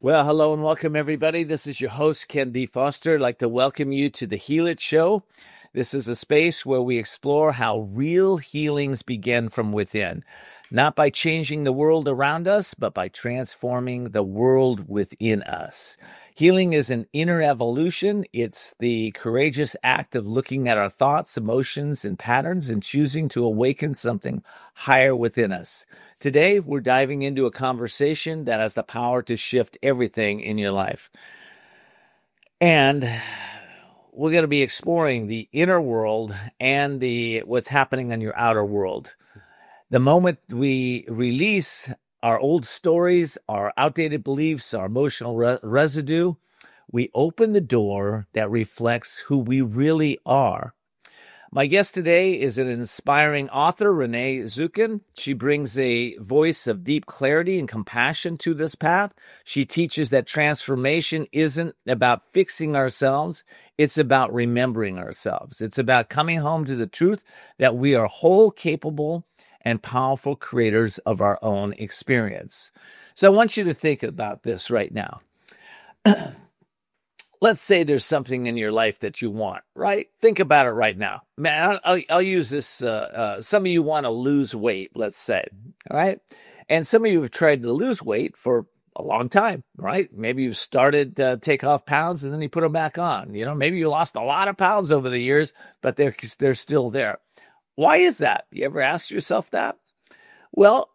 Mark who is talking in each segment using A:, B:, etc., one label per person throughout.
A: Well, hello and welcome, everybody. This is your host, Ken D. Foster. I'd like to welcome you to the Heal It Show. This is a space where we explore how real healings begin from within, not by changing the world around us, but by transforming the world within us. Healing is an inner evolution. It's the courageous act of looking at our thoughts, emotions, and patterns and choosing to awaken something higher within us. Today, we're diving into a conversation that has the power to shift everything in your life. And we're going to be exploring the inner world and what's happening in your outer world. The moment we release our old stories, our outdated beliefs, our emotional residue, we open the door that reflects who we really are. My guest today is an inspiring author, Renee Zukin. She brings a voice of deep clarity and compassion to this path. She teaches that transformation isn't about fixing ourselves. It's about remembering ourselves. It's about coming home to the truth that we are whole, capable, and powerful creators of our own experience. So I want you to think about this right now. Let's say there's something in your life that you want, right? Think about it right now. Man, I'll use this. Some of you want to lose weight, let's say, all right? And some of you have tried to lose weight for a long time, right? Maybe you've started to take off pounds and then you put them back on. You know, maybe you lost a lot of pounds over the years, but they're still there. Why is that? You ever asked yourself that? Well,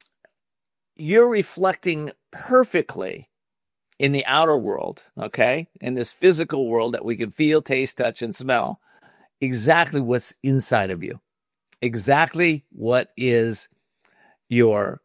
A: you're reflecting perfectly in the outer world, okay, in this physical world that we can feel, taste, touch, and smell, exactly what's inside of you, exactly what is your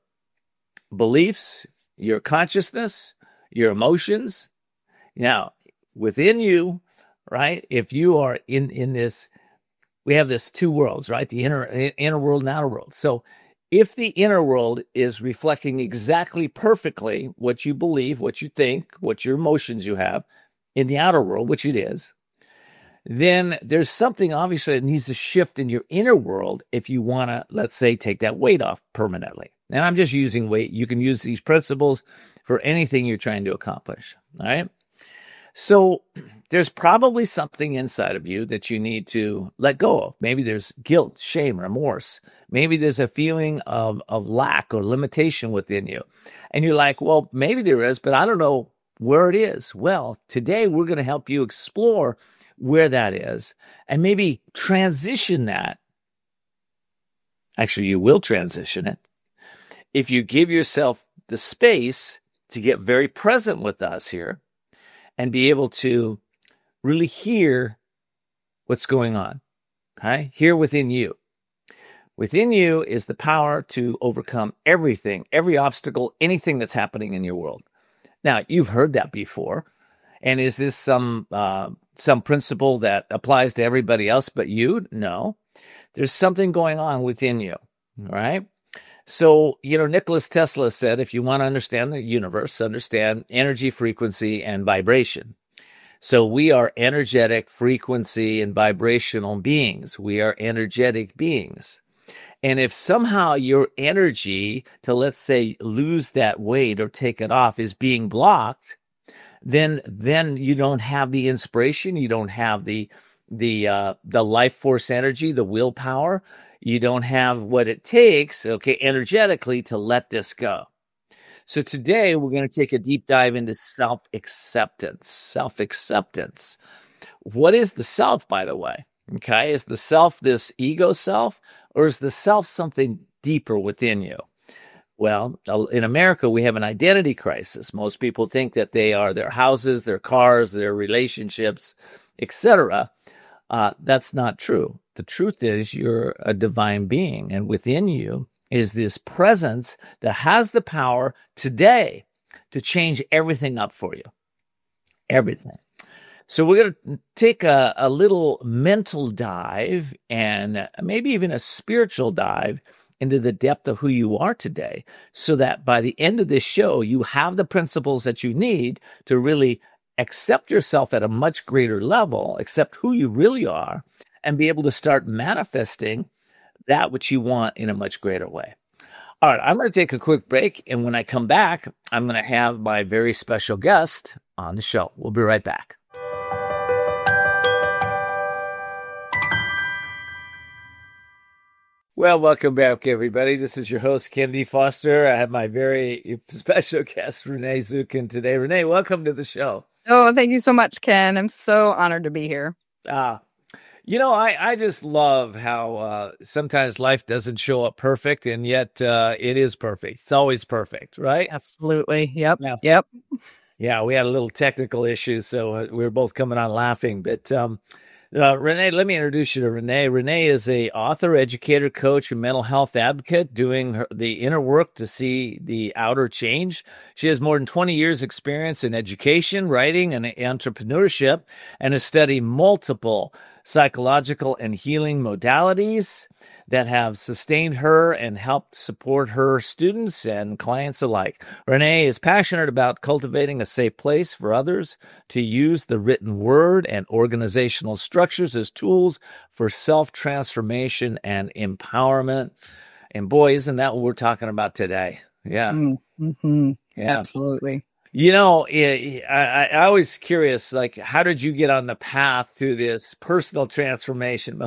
A: beliefs, your consciousness, your emotions. Now, within you, right, if you are in this, we have this two worlds, right, the inner world and outer world. So if the inner world is reflecting exactly perfectly what you believe, what you think, what your emotions you have in the outer world, which it is, then there's something obviously that needs to shift in your inner world if you want to, let's say, take that weight off permanently. And I'm just using weight. You can use these principles for anything you're trying to accomplish, all right? So there's probably something inside of you that you need to let go of. Maybe there's guilt, shame, remorse. Maybe there's a feeling of lack or limitation within you. And you're like, well, maybe there is, but I don't know where it is. Well, today we're going to help you explore where that is and maybe transition that. Actually, you will transition it if you give yourself the space to get very present with us here and be able to really hear what's going on, okay? Here within you. Within you is the power to overcome everything, every obstacle, anything that's happening in your world. Now, you've heard that before. And is this some principle that applies to everybody else but you? No. There's something going on within you, all right? So, Nikola Tesla said, if you want to understand the universe, understand energy, frequency, and vibration. So we are energetic, frequency, and vibrational beings. We are energetic beings. And if somehow your energy to, let's say, lose that weight or take it off is being blocked, then you don't have the inspiration, you don't have the life force energy, the willpower. You don't have what it takes, okay, energetically to let this go. So today we're going to take a deep dive into self-acceptance. Self-acceptance. What is the self, by the way? Okay, is the self this ego self, or is the self something deeper within you? Well, in America, we have an identity crisis. Most people think that they are their houses, their cars, their relationships, etc. That's not true. The truth is you're a divine being, and within you is this presence that has the power today to change everything up for you. Everything. So we're going to take a little mental dive and maybe even a spiritual dive into the depth of who you are today, so that by the end of this show, you have the principles that you need to really accept yourself at a much greater level, accept who you really are, and be able to start manifesting that which you want in a much greater way. All right, I'm going to take a quick break. And when I come back, I'm going to have my very special guest on the show. We'll be right back. Well, welcome back, everybody. This is your host, Ken D. Foster. I have my very special guest, Renee Zukin, today. Renee, welcome to the show.
B: Oh, thank you so much, Ken. I'm so honored to be here.
A: I just love how sometimes life doesn't show up perfect, and yet it is perfect. It's always perfect, right?
B: Absolutely. Yep.
A: Yeah.
B: Yep.
A: Yeah, we had a little technical issue, so we were both coming on laughing. But Renee, let me introduce you to Renee. Renee is a author, educator, coach, and mental health advocate doing the inner work to see the outer change. She has more than 20 years experience in education, writing, and entrepreneurship, and has studied multiple psychological and healing modalities that have sustained her and helped support her students and clients alike. Renee is passionate about cultivating a safe place for others to use the written word and organizational structures as tools for self-transformation and empowerment. And boy, isn't that what we're talking about today? Yeah.
B: Mm-hmm. Yeah. Absolutely.
A: I was curious, like, how did you get on the path to this personal transformation?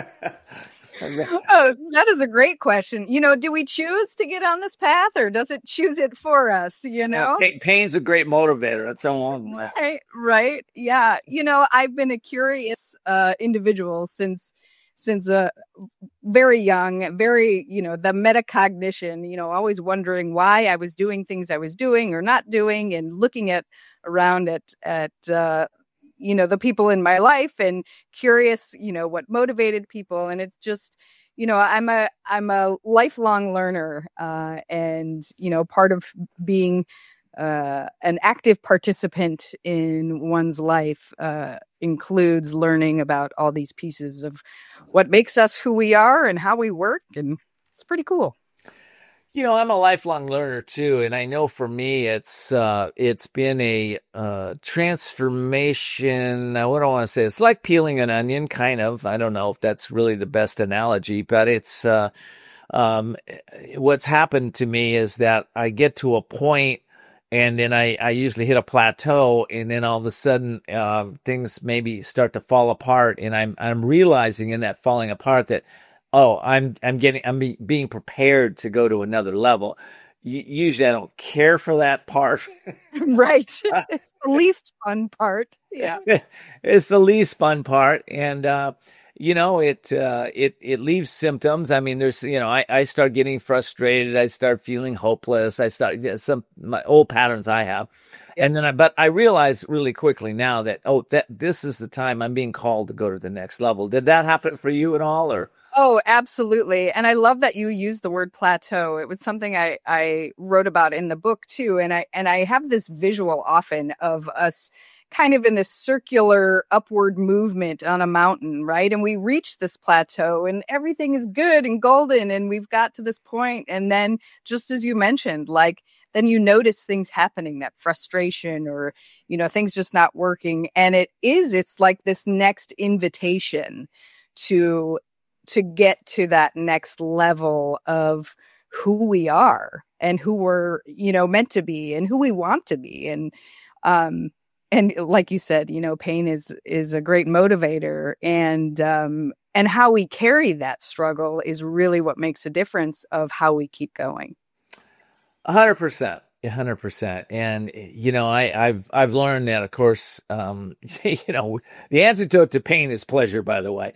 B: Oh, that is a great question. Do we choose to get on this path, or does it choose it for us?
A: Pain's a great motivator. That's so
B: right. Yeah. I've been a curious individual since very young, very, the metacognition, always wondering why I was doing things I was doing or not doing, and looking around at the people in my life and curious, what motivated people. And it's just, I'm a lifelong learner, and, part of being an active participant in one's life includes learning about all these pieces of what makes us who we are and how we work. And it's pretty cool.
A: I'm a lifelong learner too, and I know for me, it's been a transformation. What do I want to say? It's like peeling an onion, kind of. I don't know if that's really the best analogy, but it's what's happened to me is that I get to a point, and then I usually hit a plateau, and then all of a sudden things maybe start to fall apart, and I'm realizing in that falling apart that, oh, I'm being prepared to go to another level. Usually I don't care for that part.
B: Right. It's the least fun part. Yeah.
A: It's the least fun part. And, it leaves symptoms. I mean, there's, I start getting frustrated. I start feeling hopeless. I start my old patterns I have. Yep. And then but I realize really quickly now that, that this is the time I'm being called to go to the next level. Did that happen for you at all, or?
B: Oh, absolutely. And I love that you used the word plateau. It was something I wrote about in the book too. And I have this visual often of us kind of in this circular upward movement on a mountain, right? And we reach this plateau and everything is good and golden, and we've got to this point. And then, just as you mentioned, then you notice things happening, that frustration, or, things just not working. And it's like this next invitation to get to that next level of who we are and who we're, meant to be and who we want to be. And like you said, pain is a great motivator, and how we carry that struggle is really what makes a difference of how we keep going.
A: 100%. 100%. And, I've learned that, of course, the antidote to pain is pleasure, by the way.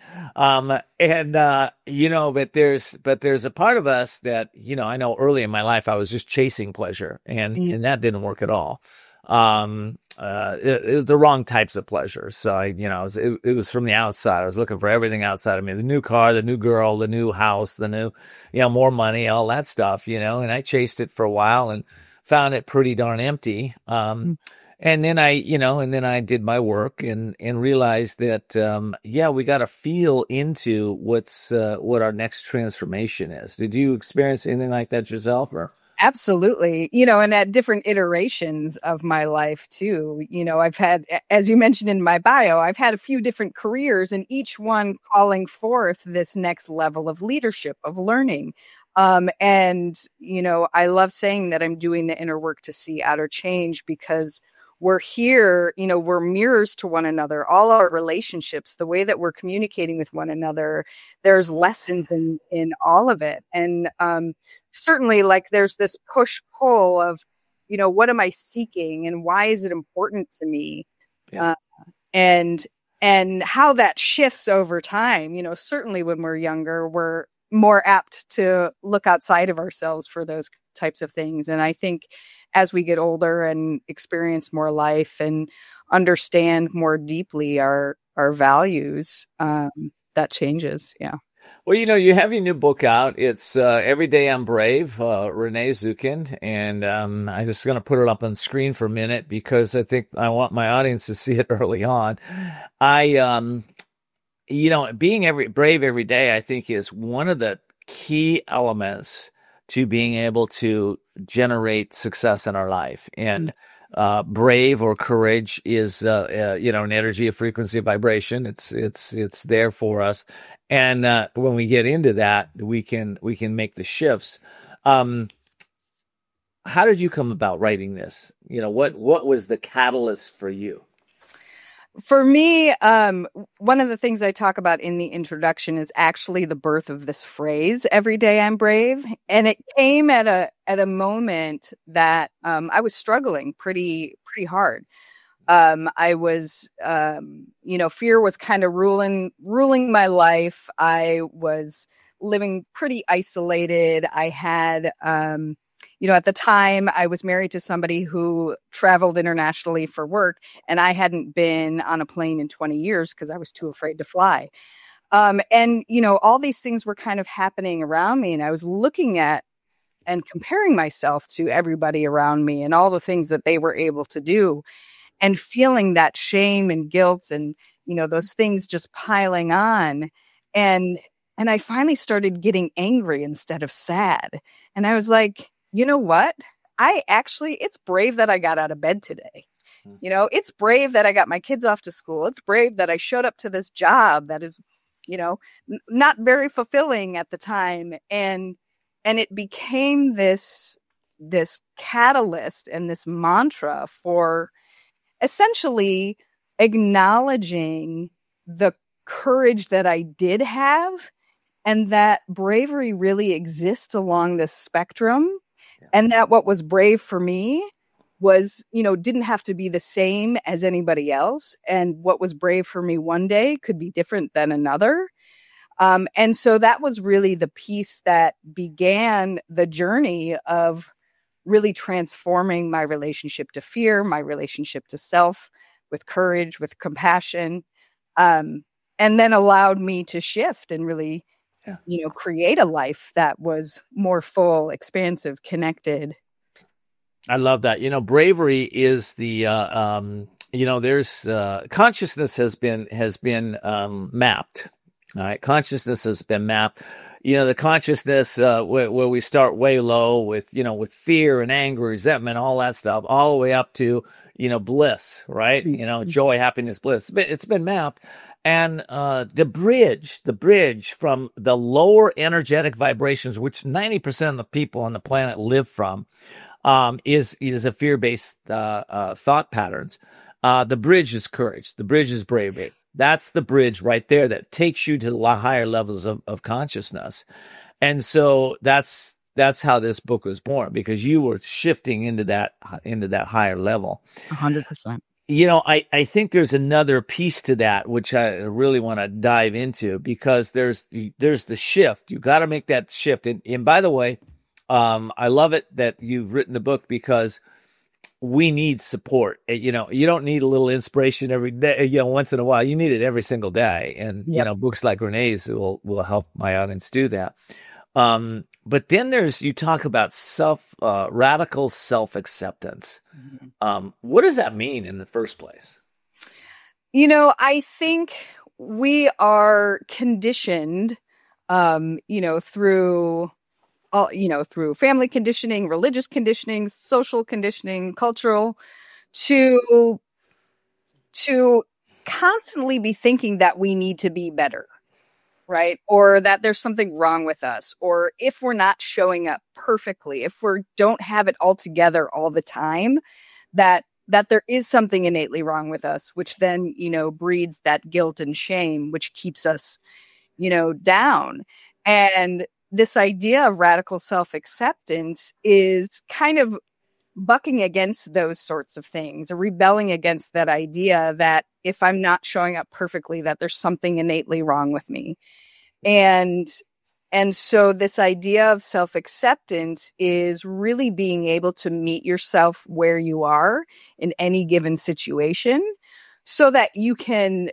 A: But there's a part of us that, I know early in my life, I was just chasing pleasure, and that didn't work at all. The wrong types of pleasure. So it was from the outside. I was looking for everything outside of me: the new car, the new girl, the new house, the new, more money, all that stuff, and I chased it for a while and found it pretty darn empty. And then I did my work and realized that, we got to feel into what our next transformation is. Did you experience anything like that yourself, or?
B: Absolutely. And at different iterations of my life too. I've had, as you mentioned in my bio, I've had a few different careers and each one calling forth this next level of leadership, of learning. I love saying that I'm doing the inner work to see outer change because we're here, we're mirrors to one another, all our relationships, the way that we're communicating with one another, there's lessons in all of it. And, certainly like there's this push pull of, what am I seeking and why is it important to me?
A: Yeah.
B: And how that shifts over time. Certainly when we're younger, we're more apt to look outside of ourselves for those types of things. And I think as we get older and experience more life and understand more deeply our values, that changes. Yeah.
A: Well, you have your new book out. It's Every Day I'm Brave, Renee Zukin. And I'm just going to put it up on screen for a minute because I think I want my audience to see it early on. Being brave every day, I think, is one of the key elements to being able to generate success in our life. And brave or courage is, an energy, a frequency, a vibration. It's there for us. And when we get into that, we can make the shifts. How did you come about writing this? What was the catalyst for you?
B: For me, one of the things I talk about in the introduction is actually the birth of this phrase, "Every day I'm brave." And it came at a moment that I was struggling pretty hard. I was, fear was kind of ruling my life. I was living pretty isolated. I had, at the time I was married to somebody who traveled internationally for work, and I hadn't been on a plane in 20 years because I was too afraid to fly. All these things were kind of happening around me, and I was looking at and comparing myself to everybody around me and all the things that they were able to do, and feeling that shame and guilt and, those things just piling on. And I finally started getting angry instead of sad. And I was like, you know what? It's brave that I got out of bed today. It's brave that I got my kids off to school. It's brave that I showed up to this job that is, not very fulfilling at the time. And it became this catalyst and this mantra for essentially acknowledging the courage that I did have, and that bravery really exists along this spectrum. Yeah. And that what was brave for me was, didn't have to be the same as anybody else. And what was brave for me one day could be different than another. And so that was really the piece that began the journey of really transforming my relationship to fear, my relationship to self, with courage, with compassion, and then allowed me to shift and really, create a life that was more full, expansive, connected.
A: I love that. Bravery is the, there's consciousness has been mapped. All right, consciousness has been mapped. The consciousness where we start way low with fear and anger, resentment, all that stuff, all the way up to bliss, right? Joy, happiness, bliss. It's been mapped, and the bridge from the lower energetic vibrations, which 90% of the people on the planet live from, is a fear-based thought patterns. The bridge is courage. The bridge is bravery. That's the bridge right there that takes you to the higher levels of consciousness. And so that's how this book was born, because you were shifting into that higher level.
B: 100%.
A: I think there's another piece to that, which I really want to dive into, because there's the shift. You got to make that shift. And by the way, I love it that you've written the book, because we need support. You don't need a little inspiration every day, once in a while. You need it every single day. And, books like Renee's will help my audience do that. But then you talk about radical self-acceptance. Mm-hmm. What does that mean in the first place?
B: I think we are conditioned, through all, through family conditioning, religious conditioning, social conditioning, cultural, to constantly be thinking that we need to be better, right? Or that there's something wrong with us, or if we're not showing up perfectly, if we don't have it all together all the time, that there is something innately wrong with us, which then, breeds that guilt and shame, which keeps us, down. And this idea of radical self-acceptance is kind of bucking against those sorts of things, or rebelling against that idea that if I'm not showing up perfectly, that there's something innately wrong with me. And so this idea of self-acceptance is really being able to meet yourself where you are in any given situation, so that you can,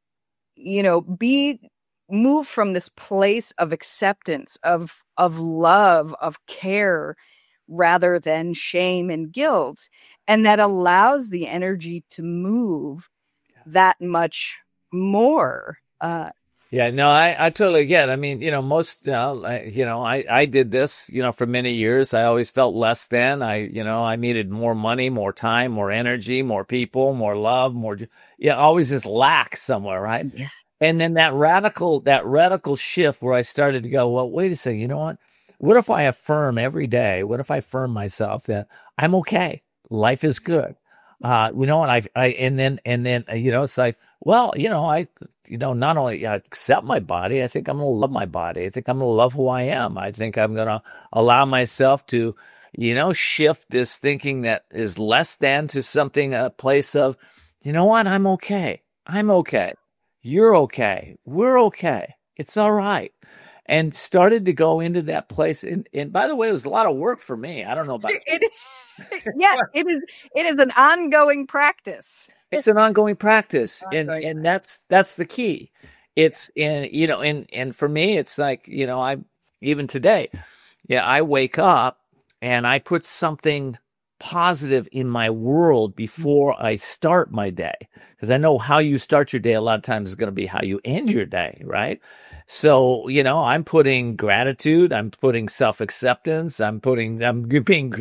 B: move from this place of acceptance, of love, of care, rather than shame and guilt. And that allows the energy to move that much more.
A: Yeah, no, I totally get it. I mean, I did this, for many years. I always felt less than. I needed more money, more time, more energy, more people, more love, always this lack somewhere, right?
B: Yeah.
A: And then that radical shift where I started to go, well, wait a second, you know what? What if I affirm every day? What if I affirm myself that I'm okay? Life is good. And then, it's like, well, not only accept my body, I think I'm going to love my body. I think I'm going to love who I am. I think I'm going to allow myself to, shift this thinking that is less than to something, a place of, you know what? I'm okay. I'm okay. You're okay. We're okay. It's all right. And started to go into that place. And by the way, it was a lot of work for me. I don't know about
B: it. Yeah, it is an ongoing practice.
A: It's an ongoing practice. And that's the key. It's and for me, it's like, even today, I wake up and I put something positive in my world before I start my day, because I know how you start your day a lot of times is going to be how you end your day, right? So, I'm putting gratitude, I'm putting self-acceptance, I'm being,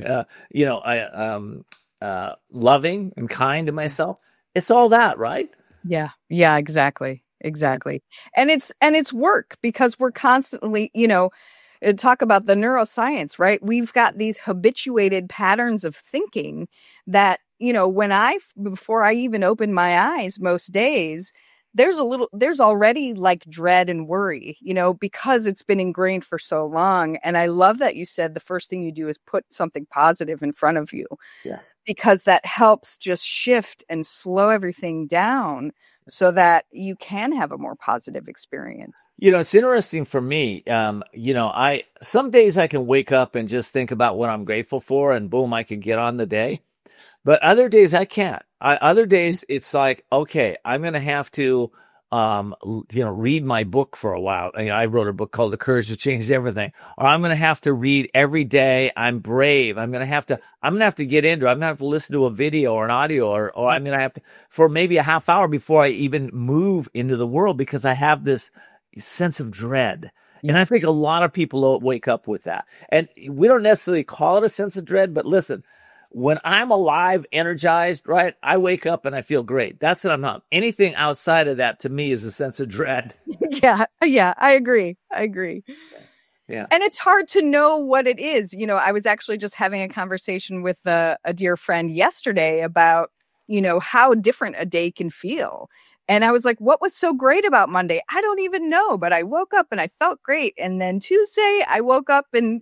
A: loving and kind to myself. It's all that, right?
B: Yeah. Yeah, exactly. And it's work, because we're constantly, talk about the neuroscience, right? We've got these habituated patterns of thinking that, before I even open my eyes most days, there's already like dread and worry, because it's been ingrained for so long. And I love that you said the first thing you do is put something positive in front of you.
A: Yeah.
B: Because that helps just shift and slow everything down so that you can have a more positive experience.
A: It's interesting for me. Some days I can wake up and just think about what I'm grateful for, and boom, I can get on the day. But other days I can't. Other days it's like, okay, I'm going to have to, read my book for a while. I wrote a book called The Courage to Change Everything. Or I'm going to have to read every day. I'm brave. I'm going to have to get into it. I'm going to have to listen to a video or an audio, or I'm going to have to, for maybe a half hour before I even move into the world, because I have this sense of dread. And I think a lot of people wake up with that. And we don't necessarily call it a sense of dread, but listen, when I'm alive, energized, right, I wake up and I feel great. That's what I'm not. Anything outside of that to me is a sense of dread.
B: Yeah, I agree.
A: Yeah.
B: And it's hard to know what it is. I was actually just having a conversation with a dear friend yesterday about, how different a day can feel. And I was like, what was so great about Monday? I don't even know, but I woke up and I felt great. And then Tuesday I woke up and,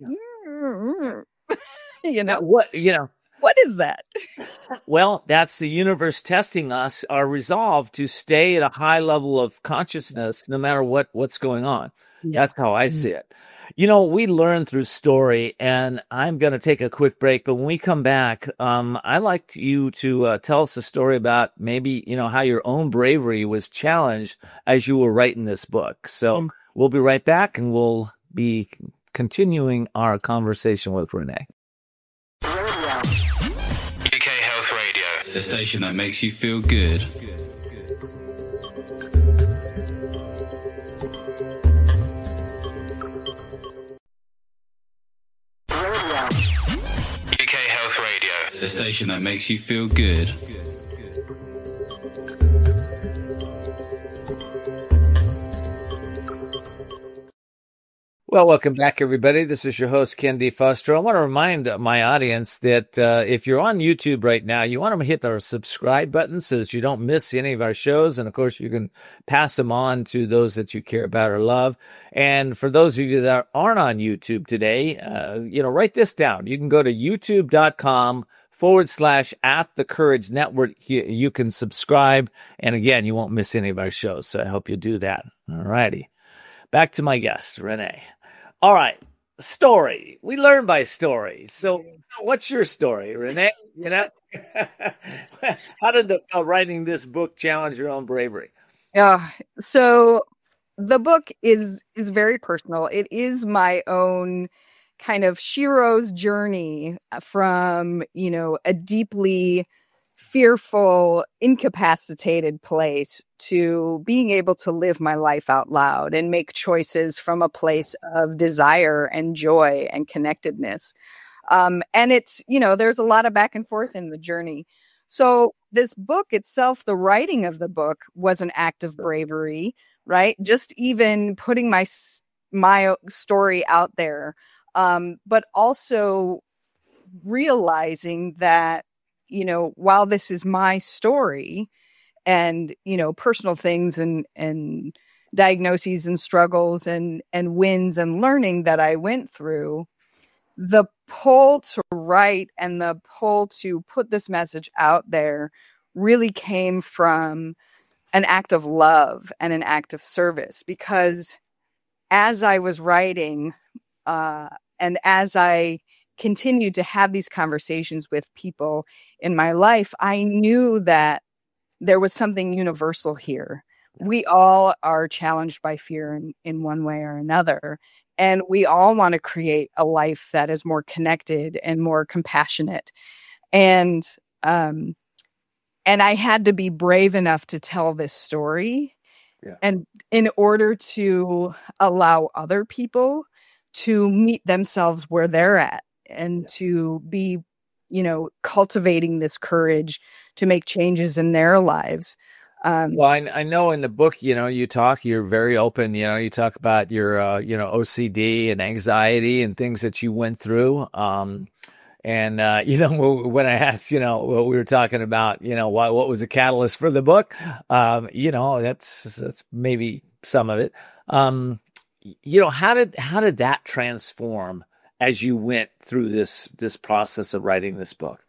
B: what is that?
A: Well, that's the universe testing us, our resolve to stay at a high level of consciousness, no matter what's going on. Yeah. That's how I see it. We learn through story, and I'm going to take a quick break. But when we come back, I'd like you to tell us a story about maybe, how your own bravery was challenged as you were writing this book. So we'll be right back, and we'll be continuing our conversation with Renee.
C: UK Health Radio, the station that makes you feel good. The station that makes you feel good.
A: Well, welcome back, everybody. This is your host, Ken D. Foster. I want to remind my audience that if you're on YouTube right now, you want to hit our subscribe button so that you don't miss any of our shows. And, of course, you can pass them on to those that you care about or love. And for those of you that aren't on YouTube today, write this down. You can go to youtube.com/at the Courage Network. You can subscribe. And, again, you won't miss any of our shows. So I hope you do that. All righty. Back to my guest, Renee. All right, story. We learn by story. So, what's your story, Renee? How did writing this book challenge your own bravery?
B: So the book is very personal. It is my own kind of Shiro's journey from, a deeply fearful, incapacitated place to being able to live my life out loud and make choices from a place of desire and joy and connectedness. And it's, there's a lot of back and forth in the journey. So this book itself, the writing of the book was an act of bravery, right? Just even putting my story out there, but also realizing that, while this is my story and, personal things and diagnoses and struggles and wins and learning that I went through, the pull to write and the pull to put this message out there really came from an act of love and an act of service. Because as I was writing, and as I continued to have these conversations with people in my life, I knew that there was something universal here. We all are challenged by fear in one way or another. And we all want to create a life that is more connected and more compassionate. And I had to be brave enough to tell this story. Yeah. And in order to allow other people to meet themselves where they're at and to be, cultivating this courage to make changes in their lives.
A: Well, I know in the book, you're very open, you talk about your, OCD and anxiety and things that you went through. And when I asked, what we were talking about, what was the catalyst for the book? That's maybe some of it. How did that transform as you went through this process of writing this book?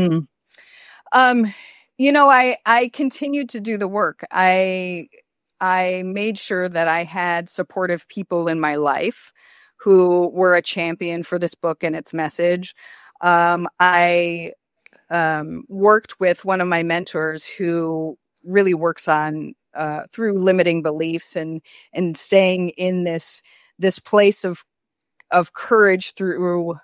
B: I continued to do the work. I made sure that I had supportive people in my life who were a champion for this book and its message. I worked with one of my mentors who really works on through limiting beliefs and staying in this place of courage through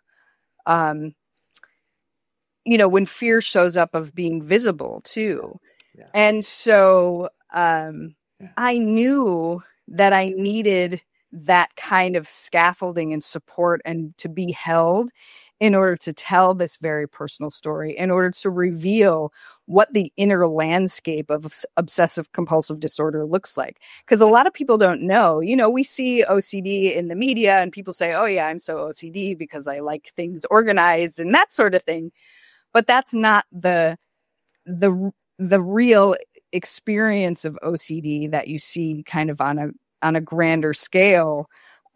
B: when fear shows up, of being visible too. Yeah. And so I knew that I needed that kind of scaffolding and support and to be held in order to tell this very personal story, in order to reveal what the inner landscape of obsessive compulsive disorder looks like. Because a lot of people don't know, we see OCD in the media and people say, oh yeah, I'm so OCD because I like things organized and that sort of thing. But that's not the real experience of OCD that you see kind of on a grander scale.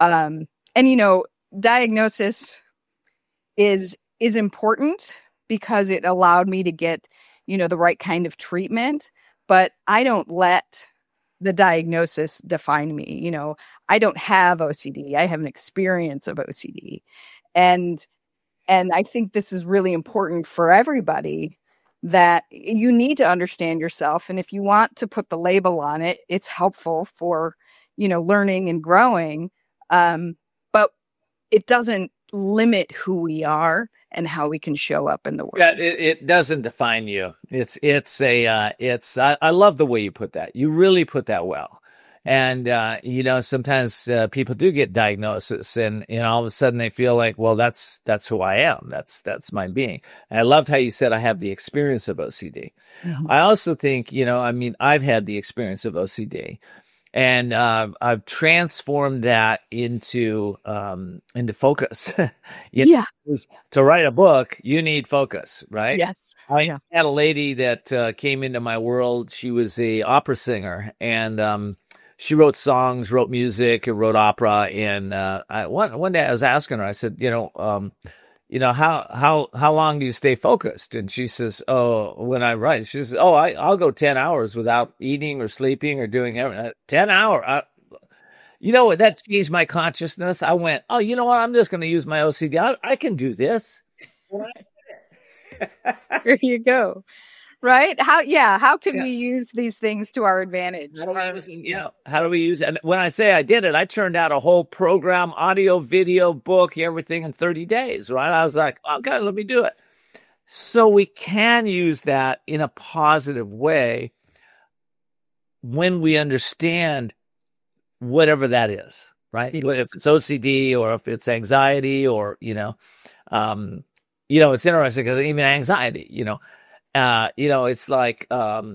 B: Diagnosis is important because it allowed me to get, the right kind of treatment, but I don't let the diagnosis define me. I don't have OCD. I have an experience of OCD. And I think this is really important for everybody, that you need to understand yourself. And if you want to put the label on it, it's helpful for, learning and growing. But it doesn't limit who we are and how we can show up in the world.
A: Yeah, it doesn't define you. I love the way you put that. You really put that well. And, sometimes people do get diagnosis and, all of a sudden they feel like, well, that's who I am. That's my being. And I loved how you said I have the experience of OCD. I also think, I've had the experience of OCD. And I've transformed that into focus. To write a book, you need focus, right?
B: Yes.
A: I had a lady that came into my world. She was a opera singer, and she wrote songs, wrote music, and wrote opera. And one day I was asking her, I said, how long do you stay focused? And she says, oh, when I write, she says, oh, I'll go 10 hours without eating or sleeping or doing everything. 10 hours. That changed my consciousness. I went, oh, you know what? I'm just going to use my OCD. I can do this.
B: There you go. Right? How can we use these things to our advantage?
A: How do we use it? And when I say I did it, I turned out a whole program, audio, video, book, everything in 30 days, right? I was like, okay, let me do it. So we can use that in a positive way when we understand whatever that is, right? If it's OCD or if it's anxiety or, it's interesting because even anxiety, it's like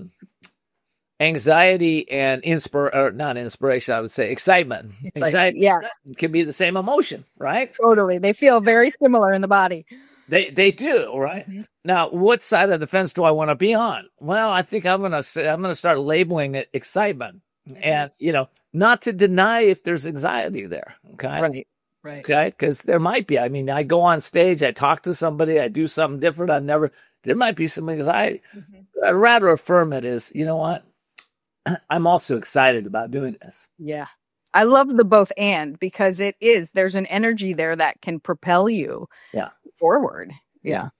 A: anxiety and not inspiration, I would say excitement. Anxiety can be the same emotion, right?
B: Totally. They feel very similar in the body.
A: They do, right? Mm-hmm. Now, what side of the fence do I want to be on? Well, I think I'm gonna start labeling it excitement, and not to deny if there's anxiety there. Okay,
B: right.
A: Okay, because there might be. I mean, I go on stage, I talk to somebody, I do something different. There might be some anxiety. Mm-hmm. I'd rather affirm it as, you know what? I'm also excited about doing this.
B: Yeah. I love the both and because there's an energy there that can propel you forward. Yeah.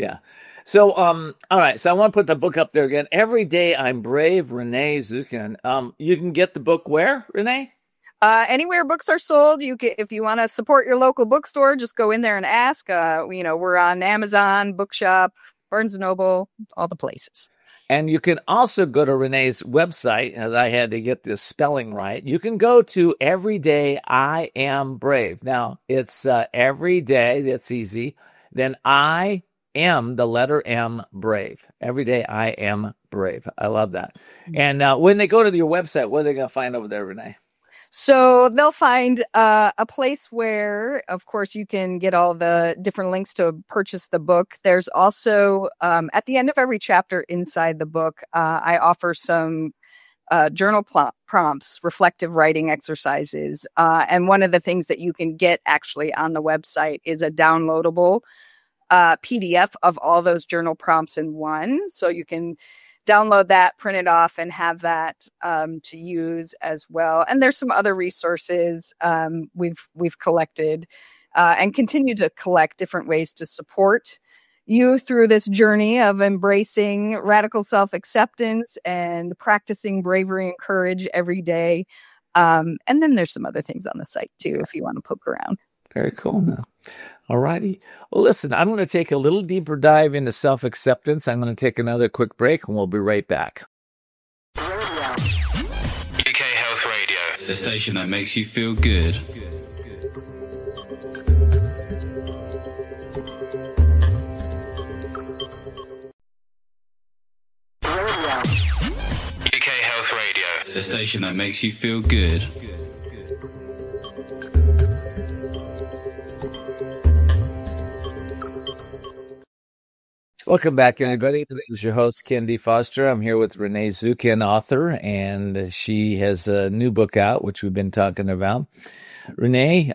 A: So, all right. So I want to put the book up there again. Every Day I'm Brave, Renee Zukin. You can get the book where, Renee?
B: Anywhere books are sold. If you want to support your local bookstore, just go in there and ask. We're on Amazon, Bookshop, Barnes & Noble, all the places.
A: And you can also go to Renee's website, as I had to get this spelling right. You can go to Every Day I Am Brave. Now, it's every day, that's easy. Then I am, the letter M, brave. Every day I am brave. I love that. And when they go to your website, what are they going to find over there, Renee?
B: So they'll find a place where, of course, you can get all the different links to purchase the book. There's also, at the end of every chapter inside the book, I offer some journal prompts, reflective writing exercises. And one of the things that you can get actually on the website is a downloadable PDF of all those journal prompts in one. So you can download that, print it off, and have that to use as well. And there's some other resources we've collected and continue to collect different ways to support you through this journey of embracing radical self-acceptance and practicing bravery and courage every day. And then there's some other things on the site too, if you want to poke around.
A: Very cool. Now. All righty. Well, listen, I'm going to take a little deeper dive into self-acceptance. I'm going to take another quick break, and we'll be right back.
C: UK Health Radio, the station that makes you feel good. UK Health Radio, the station that makes you feel good.
A: Welcome back, everybody. This is your host, Ken D. Foster. I'm here with Renee Zukin, author, and she has a new book out, which we've been talking about. Renee,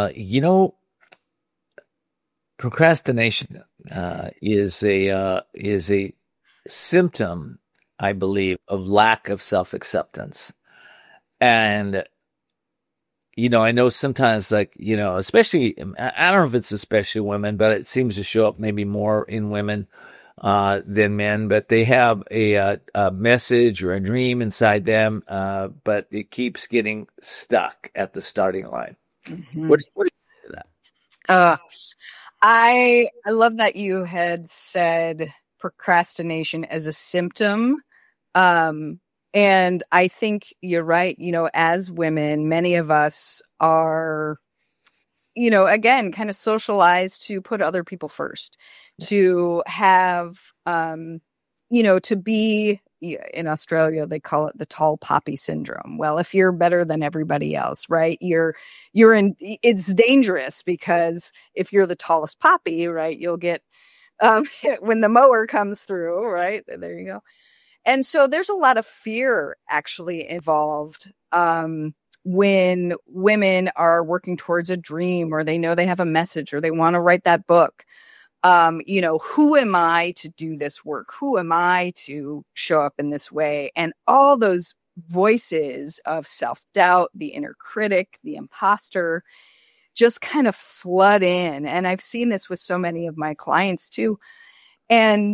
A: procrastination is a symptom, I believe, of lack of self-acceptance. And I know sometimes, especially, I don't know if it's especially women, but it seems to show up maybe more in women than men. But they have a message or a dream inside them, but it keeps getting stuck at the starting line. Mm-hmm. What do you say to that?
B: I love that you had said procrastination as a symptom. And I think you're right. As women, many of us are, again, kind of socialized to put other people first, to have, to be, in Australia, they call it the tall poppy syndrome. Well, if you're better than everybody else, right, it's dangerous, because if you're the tallest poppy, right, you'll get, when the mower comes through, right, there you go. And so there's a lot of fear actually involved, when women are working towards a dream, or they know they have a message, or they want to write that book. Who am I to do this work? Who am I to show up in this way? And all those voices of self-doubt, the inner critic, the imposter, just kind of flood in. And I've seen this with so many of my clients too. And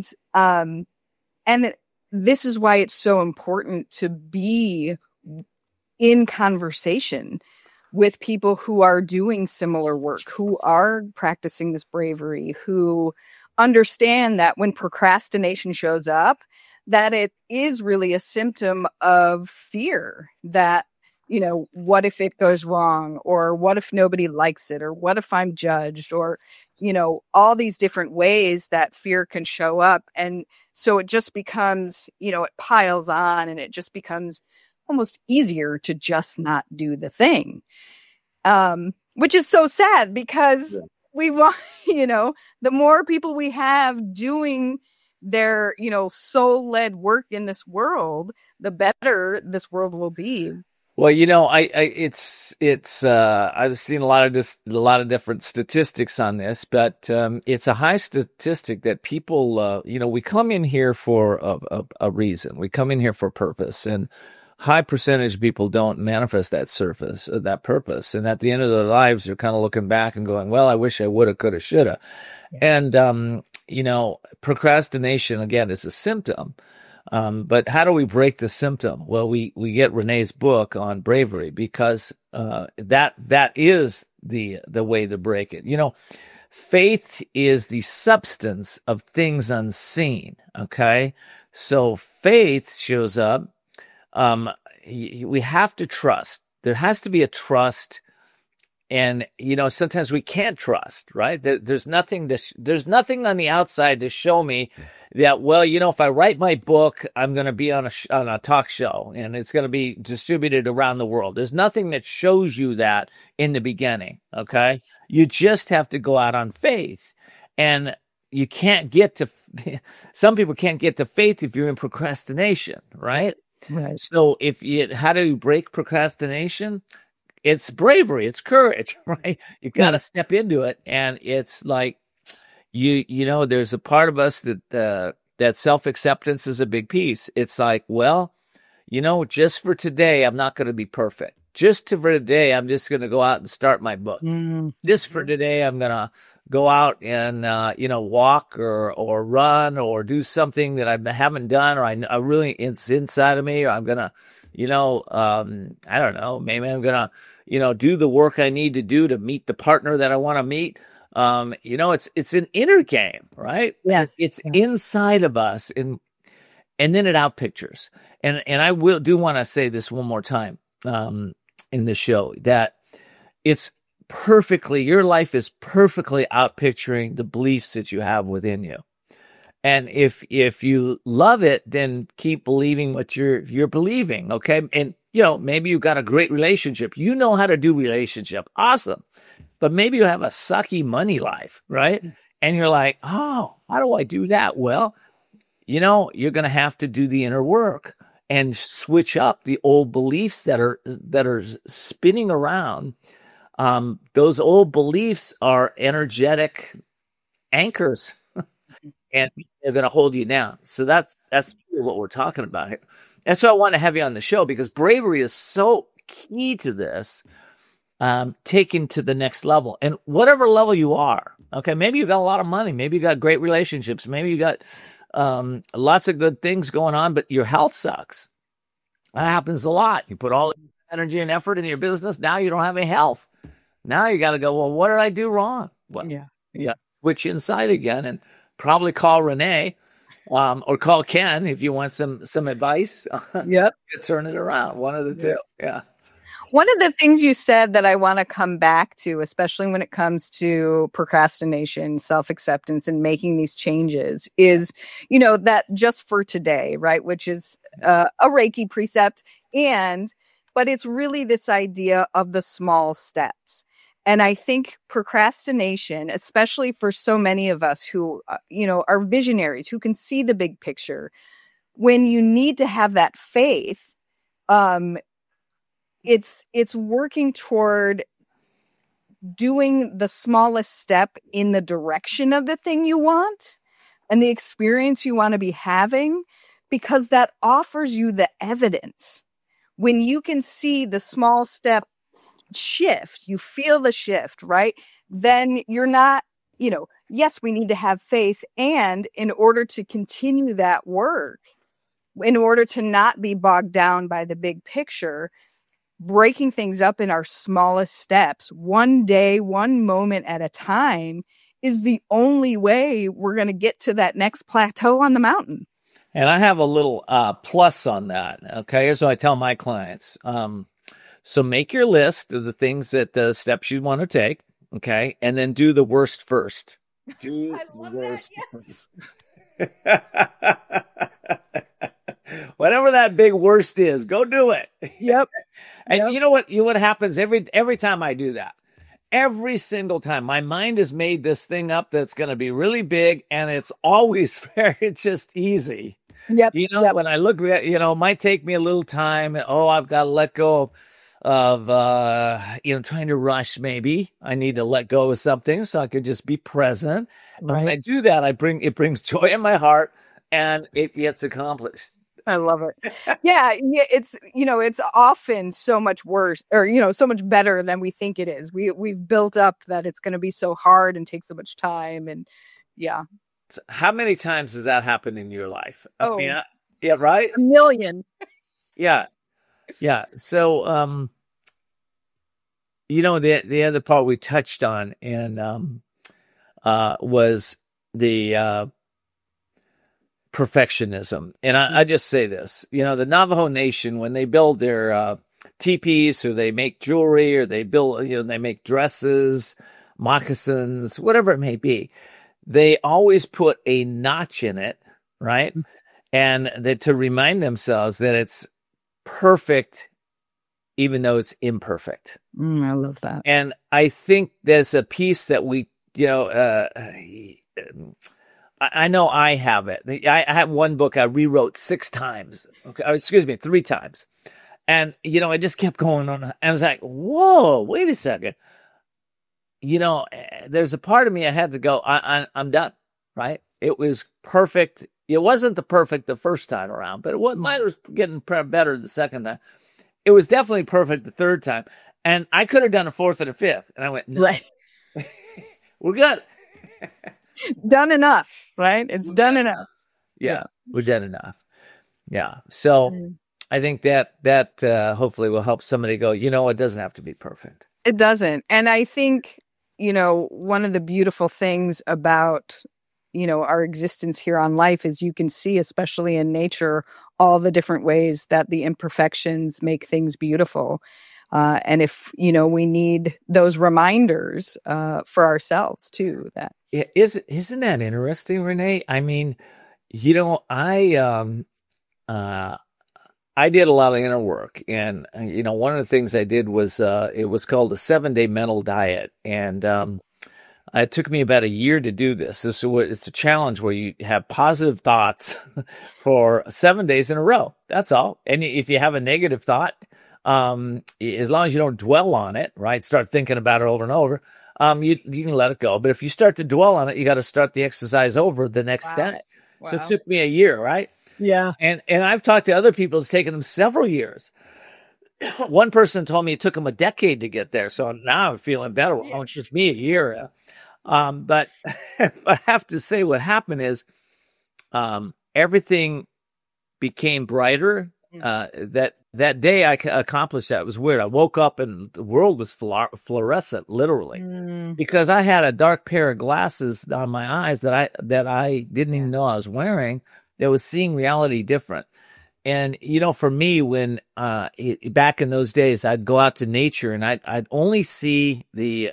B: this is why it's so important to be in conversation with people who are doing similar work, who are practicing this bravery, who understand that when procrastination shows up, that it is really a symptom of fear, that, what if it goes wrong, or what if nobody likes it, or what if I'm judged, or, all these different ways that fear can show up. And so it just becomes, it piles on, and it just becomes almost easier to just not do the thing. Which is so sad, because we want, the more people we have doing their, soul-led work in this world, the better this world will be.
A: Well, I've seen a lot of different statistics on this, but it's a high statistic that people, we come in here for a reason. We come in here for purpose, and high percentage of people don't manifest that purpose. And at the end of their lives, they're kind of looking back and going, well, I wish I woulda, coulda, shoulda. Yeah. And, procrastination, again, is a symptom. But how do we break the symptom? Well, we get Renee's book on bravery, because that is the way to break it. Faith is the substance of things unseen. Okay, so faith shows up. We have to trust. There has to be a trust. And, sometimes we can't trust, right? There's nothing on the outside to show me that, well, if I write my book, I'm going to be on a talk show, and it's going to be distributed around the world. There's nothing that shows you that in the beginning. Okay. You just have to go out on faith, and you can't get to, some people can't get to faith if you're in procrastination, right?
B: Right.
A: So how do you break procrastination? It's bravery, it's courage, right? You got to step into it. And it's like, there's a part of us that self-acceptance is a big piece. It's like, well, just for today, I'm not going to be perfect. Just for today, I'm just going to go out and start my book. Just for today, I'm going to go out and, walk or run or do something that I haven't done, or I really, it's inside of me, or I'm going to, I don't know, maybe I'm going to, do the work I need to do to meet the partner that I want to meet. It's an inner game, right?
B: Yeah.
A: It's inside of us, and then it outpictures. And I do want to say this one more time, in the show, that it's your life is perfectly outpicturing the beliefs that you have within you. And if you love it, then keep believing what you're believing. Okay. And, maybe you've got a great relationship. You know how to do relationship. Awesome. But maybe you have a sucky money life, right? And you're like, oh, how do I do that? Well, you're going to have to do the inner work and switch up the old beliefs that are spinning around. Those old beliefs are energetic anchors, and they're going to hold you down. So that's what we're talking about here. And so I want to have you on the show, because bravery is so key to this, taken to the next level. And whatever level you are, okay, maybe you got a lot of money, maybe you got great relationships, maybe you got lots of good things going on, but your health sucks. That happens a lot. You put all the energy and effort into your business, now you don't have any health. Now you got to go, well, what did I do wrong? Well,
B: Yeah.
A: Switch inside again and probably call Renee Or call Ken if you want some advice.
B: Yep.
A: Turn it around. One of the two. Yeah.
B: One of the things you said that I want to come back to, especially when it comes to procrastination, self-acceptance, and making these changes is, that just for today, right? Which is a Reiki precept. But it's really this idea of the small steps. And I think procrastination, especially for so many of us who, are visionaries, who can see the big picture, when you need to have that faith, it's working toward doing the smallest step in the direction of the thing you want and the experience you want to be having, because that offers you the evidence. When you can see the small step shift, you feel the shift, right? Then you're not, yes, we need to have faith. And in order to continue that work, in order to not be bogged down by the big picture, breaking things up in our smallest steps, one day, one moment at a time, is the only way we're going to get to that next plateau on the mountain.
A: And I have a little plus on that. Okay, here's what I tell my clients. So make your list of the things the steps you want to take. Okay, and then do the worst first. Do
B: I love
A: the worst
B: that, yes.
A: first. Whatever that big worst is, go do it.
B: Yep.
A: And you know what happens every time I do that? Every single time, my mind has made this thing up that's going to be really big, and it's always it's just easy.
B: Yep.
A: When I look at, it might take me a little time. Oh, I've got to let go of trying to rush. Maybe I need to let go of something so I could just be present. Right. When I do that, it brings joy in my heart, and it gets accomplished.
B: I love it. Yeah, it's often so much worse, or so much better than we think it is. We've built up that it's going to be so hard and take so much time, and yeah.
A: How many times has that happened in your life? Yeah, right?
B: A million.
A: Yeah. So, the other part we touched on and was the perfectionism. And I just say this, the Navajo Nation, when they build their teepees, or they make jewelry, or they build, they make dresses, moccasins, whatever it may be, they always put a notch in it, right? And to remind themselves that it's perfect, even though it's imperfect.
B: I love that.
A: And I think there's a piece that we, I know I have it. I have one book I rewrote 6 times. Okay, 3 times. And, I just kept going on. I was like, whoa, wait a second. There's a part of me I had to go, I'm done, right? It was perfect. It wasn't the perfect the first time around, but mine was getting better the second time. It was definitely perfect the third time. And I could have done a 4th and a 5th. And I went, no,
B: right.
A: We're good.
B: Done enough, right? It's done enough.
A: Yeah, we're done enough. Yeah. So I think that hopefully will help somebody go, it doesn't have to be perfect.
B: It doesn't. And I think, one of the beautiful things about, our existence here on life is you can see, especially in nature, all the different ways that the imperfections make things beautiful. And if, we need those reminders for ourselves too, that.
A: Isn't that interesting, Renee? I mean, I did a lot of inner work, and one of the things I did was it was called a 7-day mental diet, and it took me about a year to do this. It's a challenge where you have positive thoughts for 7 days in a row. That's all. And if you have a negative thought, as long as you don't dwell on it, right? Start thinking about it over and over. You can let it go. But if you start to dwell on it, you got to start the exercise over the next day. Wow. So it took me a year, right?
B: Yeah.
A: And I've talked to other people, it's taken them several years. One person told me it took them a decade to get there. So now I'm feeling better. Well, it's just me a year. But I have to say what happened is everything became brighter. That that day I accomplished that. It was weird. I woke up and the world was fluorescent, literally, because I had a dark pair of glasses on my eyes that I didn't even know I was wearing. That was seeing reality different. And, for me, when back in those days, I'd go out to nature and I'd only see the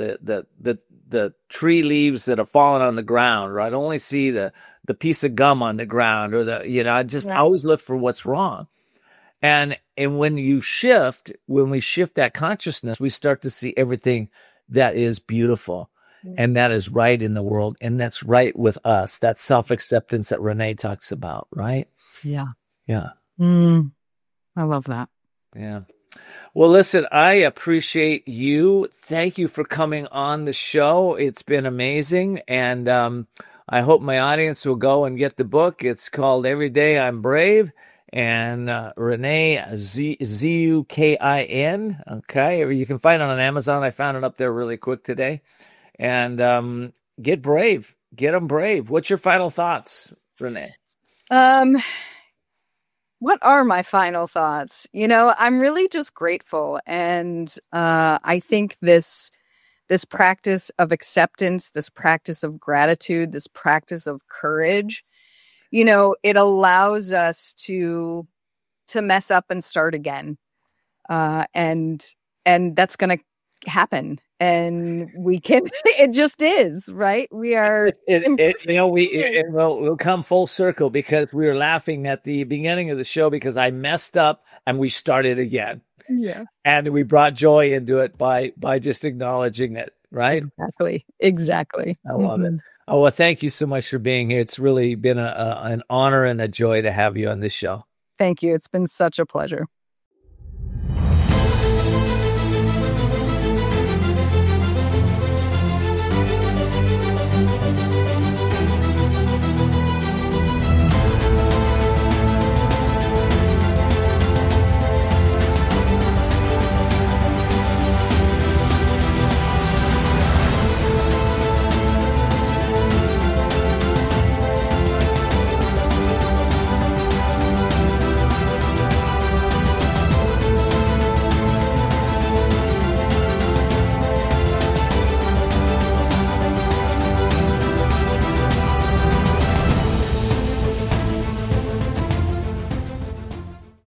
A: tree leaves that have fallen on the ground, or I'd only see the piece of gum on the ground, or I just always look for what's wrong. And when we shift that consciousness, we start to see everything that is beautiful and that is right in the world. And that's right with us. That self-acceptance that Renee talks about, right?
B: Yeah.
A: Yeah.
B: I love that.
A: Yeah. Well, listen, I appreciate you. Thank you for coming on the show. It's been amazing. And I hope my audience will go and get the book. It's called Every Day I'm Brave. And Renee, Zukin. Okay. You can find it on Amazon. I found it up there really quick today. And get brave. Get them brave. What's your final thoughts, Renee?
B: What are my final thoughts? I'm really just grateful. And I think this practice of acceptance, this practice of gratitude, this practice of courage, it allows us to mess up and start again. And that's going to happen. And we can, it just is, right? We are,
A: we'll come full circle, because we were laughing at the beginning of the show because I messed up and we started again.
B: Yeah.
A: And we brought joy into it by just acknowledging it, right?
B: Exactly.
A: I love it. Oh, well, thank you so much for being here. It's really been an honor and a joy to have you on this show.
B: Thank you. It's been such a pleasure.